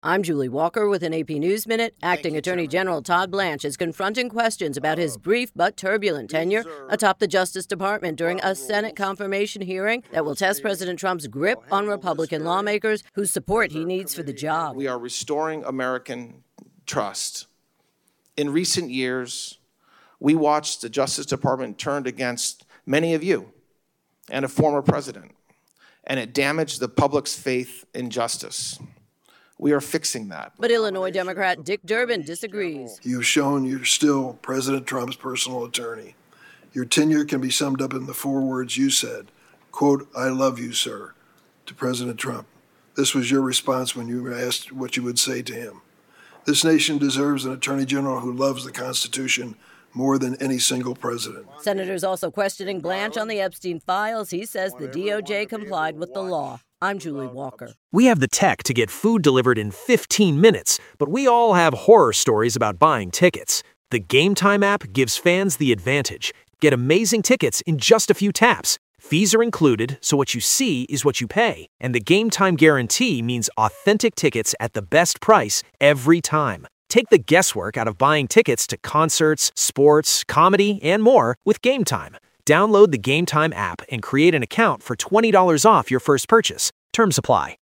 I'm Julie Walker with an AP News Minute. Acting Attorney General Todd Blanche is confronting questions about his brief but turbulent tenure atop the Justice Department during a Senate confirmation hearing that will test President Trump's grip on Republican lawmakers whose support he needs for the job. We are restoring American trust. In recent years, we watched the Justice Department turned against many of you and a former president, and it damaged the public's faith in justice. We are fixing that. But Illinois Democrat Dick Durbin disagrees. You've shown you're still President Trump's personal attorney. Your tenure can be summed up in the 4 words you said, quote, "I love you, sir," to President Trump. This was your response when you were asked what you would say to him. This nation deserves an attorney general who loves the Constitution more than any single president. Senators also questioning Blanche on the Epstein files. He says the DOJ complied with the law. I'm Julie Walker. We have the tech to get food delivered in 15 minutes, but we all have horror stories about buying tickets. The Game Time app gives fans the advantage. Get amazing tickets in just a few taps. Fees are included, so what you see is what you pay. And the Game Time guarantee means authentic tickets at the best price every time. Take the guesswork out of buying tickets to concerts, sports, comedy, and more with Game Time. Download the Game Time app and create an account for $20 off your first purchase. Terms apply.